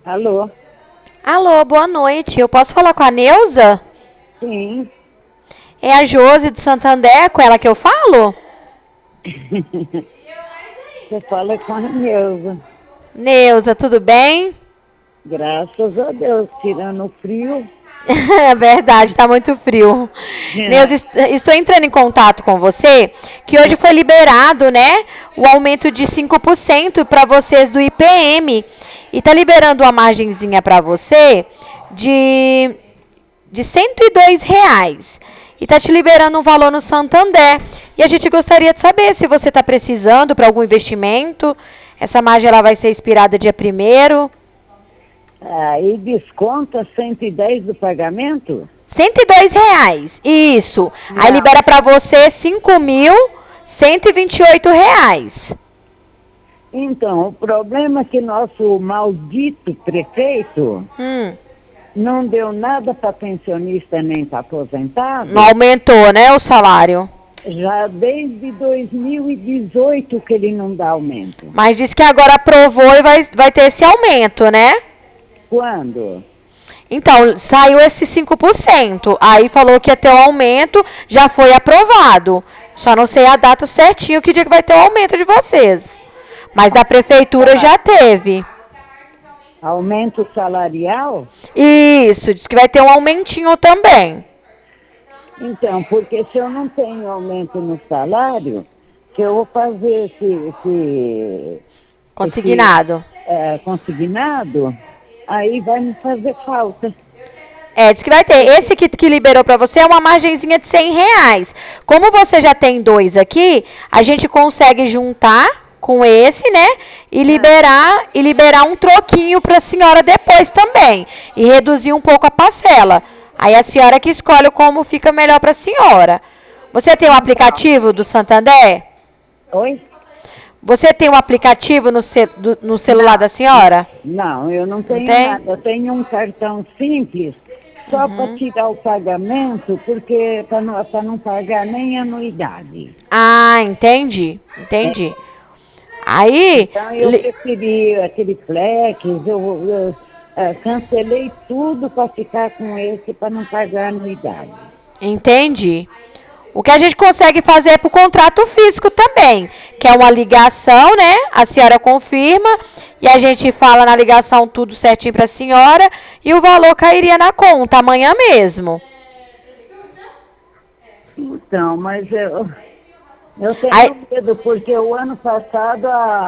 Alô? Alô, boa noite. Eu posso falar com a Neuza? Sim. É a Josi de Santander, com ela que eu falo? Você fala com a Neuza. Neuza, tudo bem? Graças a Deus, tirando o frio. É verdade, tá muito frio. Neuza, estou entrando em contato com você, que hoje foi liberado, né, o aumento de 5% para vocês do IPM. E tá liberando uma margenzinha para você de R$ 102. E tá te liberando um valor no Santander. E a gente gostaria de saber se você está precisando para algum investimento. Essa margem ela vai ser expirada dia 1º. E desconta 110 do pagamento? R$ 102. Isso. Aí Não. libera para você R$ 5.128. Então, o problema é que nosso maldito prefeito não deu nada para pensionista nem para aposentado. Não aumentou, né, o salário? Já desde 2018 que ele não dá aumento. Mas diz que agora aprovou e vai ter esse aumento, né? Quando? Então, saiu esse 5%. Aí falou que ia ter o aumento, já foi aprovado. Só não sei a data certinho que dia que vai ter o aumento de vocês. Mas da prefeitura já teve. Aumento salarial? Isso, diz que vai ter um aumentinho também. Então, porque se eu não tenho aumento no salário, que eu vou fazer esse Consignado. consignado, aí vai me fazer falta. Diz que vai ter. Esse que liberou para você é uma margenzinha de R$ 100. Como você já tem dois aqui, a gente consegue juntar com esse, né? E liberar um troquinho para a senhora depois também. E reduzir um pouco a parcela. Aí a senhora que escolhe como fica melhor para a senhora. Você tem o aplicativo do Santander? Oi? Você tem um aplicativo no celular da senhora? Não, eu não tenho tem? nada. Eu tenho um cartão simples, só para tirar o pagamento, porque para não pagar nem anuidade. Ah, entendi. Aí... Então eu preferi aquele Flex, eu cancelei tudo para ficar com esse, para não pagar anuidade. Entendi. O que a gente consegue fazer é pro contrato físico também, que é uma ligação, né? A senhora confirma e a gente fala na ligação tudo certinho para a senhora e o valor cairia na conta amanhã mesmo. Então, mas eu tenho medo, porque o ano passado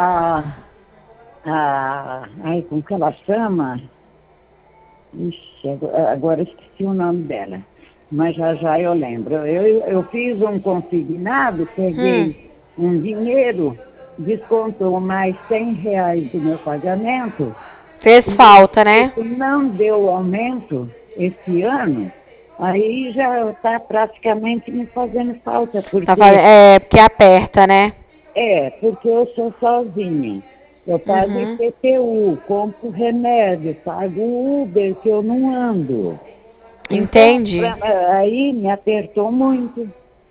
como que ela chama? Ixi, agora esqueci o nome dela. Mas já eu lembro. Eu fiz um consignado, peguei um dinheiro, descontou mais R$ 100 do meu pagamento. Fez falta, né? Não deu aumento esse ano, aí já está praticamente me fazendo falta. Porque, porque aperta, né? Porque eu sou sozinha. Eu pago IPTU, compro remédio, pago Uber, que eu não ando. Entendi. Então, aí me apertou muito.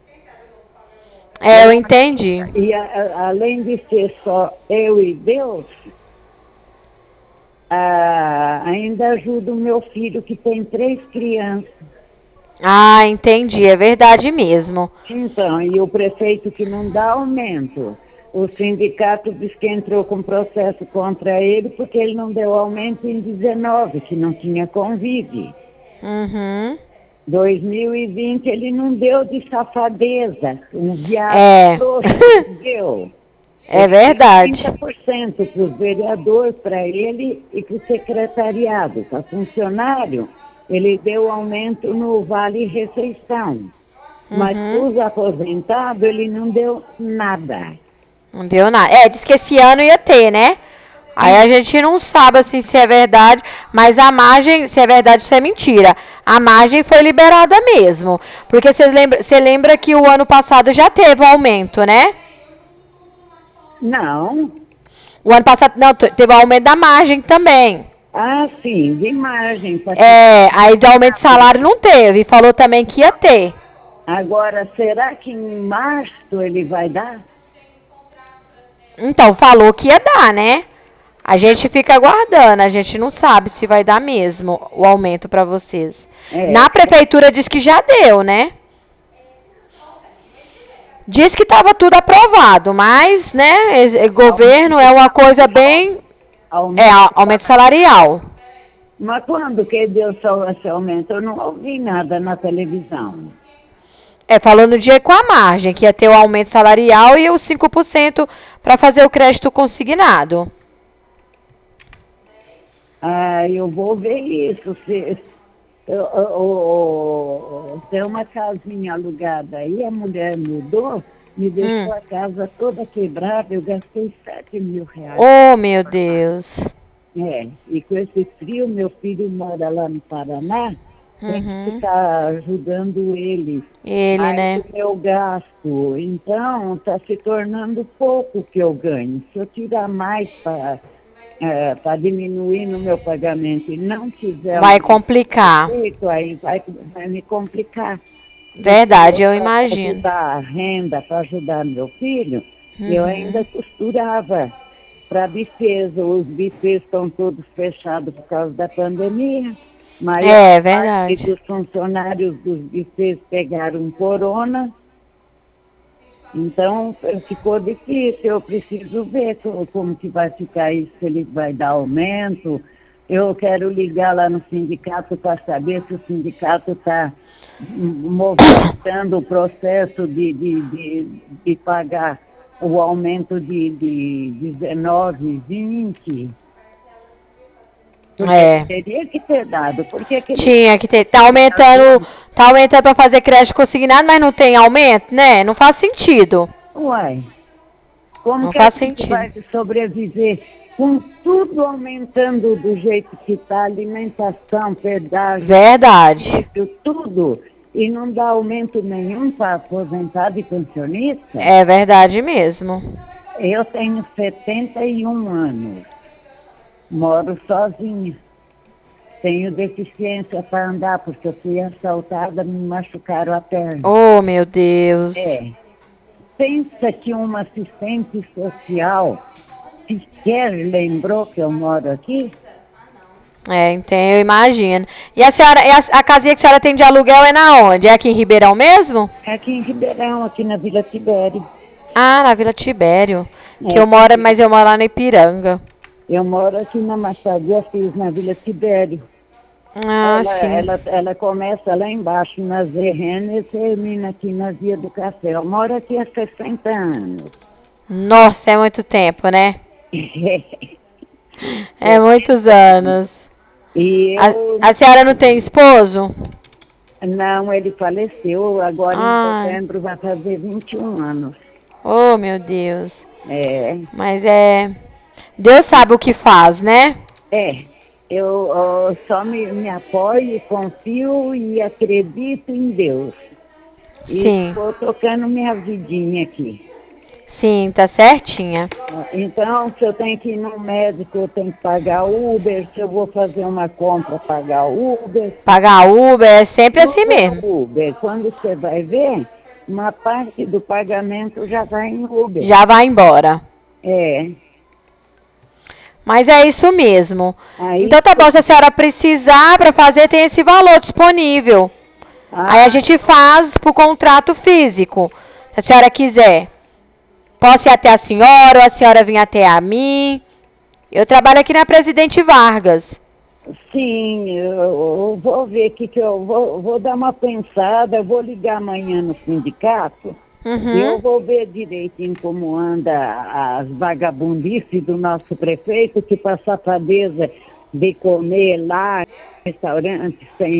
Eu entendi. E além de ser só eu e Deus, ainda ajudo o meu filho, que tem 3 crianças. Ah, entendi. É verdade mesmo. Então, e o prefeito que não dá aumento. O sindicato diz que entrou com processo contra ele porque ele não deu aumento em 19, que não tinha convite. 2020 ele não deu de safadeza, um viado trouxa deu. É verdade. 30% para os vereadores, para ele e para o secretariado. Para funcionário, ele deu aumento no Vale Refeição. Mas para os aposentados, ele não deu nada. Não deu nada. Diz que esse ano ia ter, né? Aí a gente não sabe assim se é verdade, mas a margem, se é verdade, se é mentira. A margem foi liberada mesmo. Porque você lembra que o ano passado já teve um aumento, né? Não. O ano passado, não, teve o aumento da margem também. Ah, sim, de margem. Aí de aumento de salário não teve. Falou também que ia ter. Agora, será que em março ele vai dar? Então, falou que ia dar, né? A gente fica aguardando, a gente não sabe se vai dar mesmo o aumento para vocês. Na prefeitura diz que já deu, né? Diz que estava tudo aprovado, mas, né, governo é uma coisa bem... aumento salarial. Mas quando que deu só esse aumento? Eu não ouvi nada na televisão. Falou no dia com a margem, que ia ter o aumento salarial e os 5% para fazer o crédito consignado. Eu vou ver isso. Tem uma casinha alugada aí, a mulher mudou, me deixou a casa toda quebrada, eu gastei 7 mil reais. Oh, meu Deus. E com esse frio, meu filho mora lá no Paraná, tem que ficar ajudando ele. Né? O meu gasto, então, está se tornando pouco que eu ganho. Se eu tirar mais para diminuir no meu pagamento e não tiver... Vai complicar. Aí vai me complicar. Verdade, eu imagino. Para ajudar a renda, para ajudar meu filho, eu ainda costurava para bifes. Os bifes estão todos fechados por causa da pandemia. Mas verdade. Os funcionários dos bifes pegaram corona. Então, ficou difícil, eu preciso ver como que vai ficar isso, se ele vai dar aumento. Eu quero ligar lá no sindicato para saber se o sindicato está movimentando o processo de pagar o aumento de 19, 20. Teria que ter dado. Tinha que ter. Tá aumentando para fazer crédito consignado, mas não tem aumento, né? Não faz sentido. Uai, como não que faz a gente sentido. vai sobreviver com tudo aumentando do jeito que está, alimentação, pedágio, verdade, tudo, e não dá aumento nenhum para aposentado e pensionista? É verdade mesmo. Eu tenho 71 anos, moro sozinha. Tenho deficiência para andar, porque eu fui assaltada, me machucaram a perna. Oh, meu Deus. Pensa que uma assistente social sequer lembrou que eu moro aqui? Eu imagino. E a senhora, a casinha que a senhora tem de aluguel é na onde? É aqui em Ribeirão mesmo? É aqui em Ribeirão, aqui na Vila Tibério. Na Vila Tibério. Mas eu moro lá na Ipiranga. Eu moro aqui na Machado de Assis, na Vila Tibério. Sim. Ela começa lá embaixo, na ZRN, e termina aqui na Via do Café. Eu moro aqui há 60 anos. Nossa, é muito tempo, né? É muitos anos. E a senhora não tem esposo? Não, ele faleceu. Agora em setembro vai fazer 21 anos. Oh, meu Deus. Mas Deus sabe o que faz, né? Eu só me apoio, confio e acredito em Deus. E estou tocando minha vidinha aqui. Sim, tá certinha. Então, se eu tenho que ir no médico, eu tenho que pagar Uber. Se eu vou fazer uma compra, pagar Uber. Pagar Uber é sempre assim mesmo. Uber. Quando você vai ver, uma parte do pagamento já vai em Uber. Já vai embora. Mas é isso mesmo. Então tá bom, se a senhora precisar para fazer, tem esse valor disponível. Aí a gente faz por contrato físico, se a senhora quiser. Posso ir até a senhora ou a senhora vir até a mim. Eu trabalho aqui na Presidente Vargas. Sim, eu vou ver que eu vou dar uma pensada, eu vou ligar amanhã no sindicato. Eu vou ver direitinho como anda as vagabundices do nosso prefeito, que para safadeza de comer lá, restaurante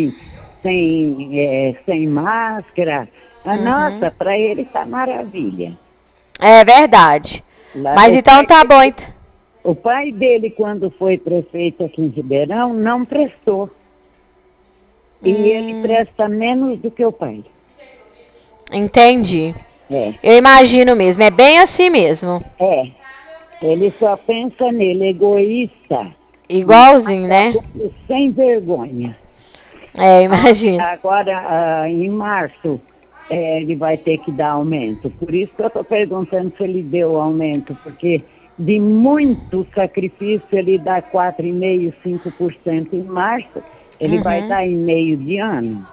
sem máscara. Nossa, para ele tá maravilha. É verdade. Mas então tá bom. O pai dele, quando foi prefeito aqui em Ribeirão, não prestou. E ele presta menos do que o pai. Entendi. Eu imagino mesmo, é bem assim mesmo. Ele só pensa nele, egoísta. Igualzinho, né? Sem vergonha. Imagino. Agora, em março, ele vai ter que dar aumento. Por isso que eu estou perguntando se ele deu aumento, porque de muito sacrifício, ele dá 4,5%, 5% em março, ele vai dar em meio de ano.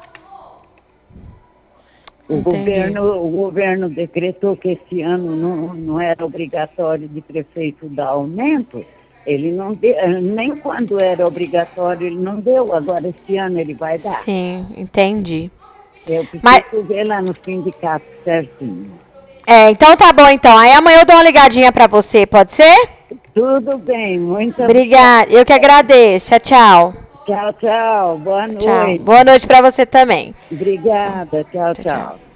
O governo decretou que esse ano não era obrigatório de prefeito dar aumento. Ele não deu, nem quando era obrigatório ele não deu, agora esse ano ele vai dar. Sim, entendi. Eu preciso ver lá no sindicato certinho. Então tá bom então. Aí amanhã eu dou uma ligadinha pra você, pode ser? Tudo bem, muito obrigada. Eu que agradeço. Tchau. Tchau, tchau. Boa noite. Tchau. Boa noite pra você também. Obrigada. Tchau, tchau.